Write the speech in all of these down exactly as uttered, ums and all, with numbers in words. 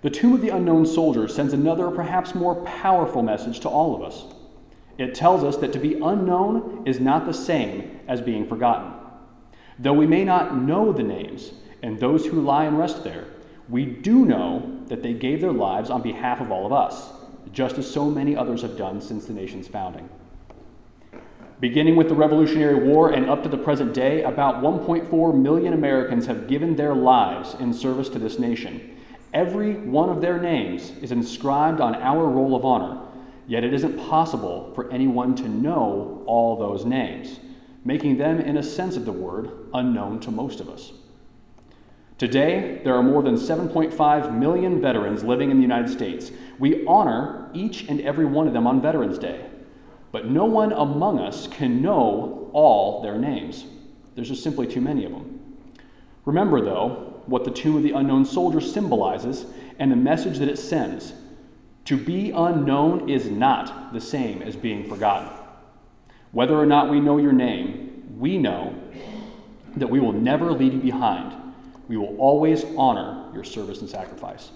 The Tomb of the Unknown Soldier sends another, perhaps more powerful message to all of us. It tells us that to be unknown is not the same as being forgotten. Though we may not know the names and those who lie and rest there, we do know that they gave their lives on behalf of all of us, just as so many others have done since the nation's founding. Beginning with the Revolutionary War and up to the present day, about one point four million Americans have given their lives in service to this nation. Every one of their names is inscribed on our roll of honor, yet it isn't possible for anyone to know all those names, making them, in a sense of the word, unknown to most of us. Today, there are more than seven point five million veterans living in the United States. We honor each and every one of them on Veterans Day, but no one among us can know all their names. There's just simply too many of them. Remember, though, what the Tomb of the Unknown Soldier symbolizes and the message that it sends. To be unknown is not the same as being forgotten. Whether or not we know your name, we know that we will never leave you behind. We will always honor your service and sacrifice.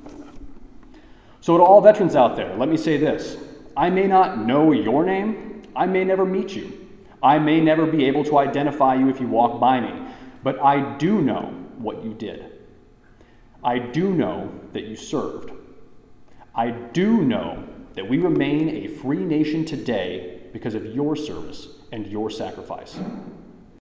So to all veterans out there, let me say this. I may not know your name. I may never meet you. I may never be able to identify you if you walk by me. But I do know what you did. I do know that you served. I do know that we remain a free nation today because of your service and your sacrifice.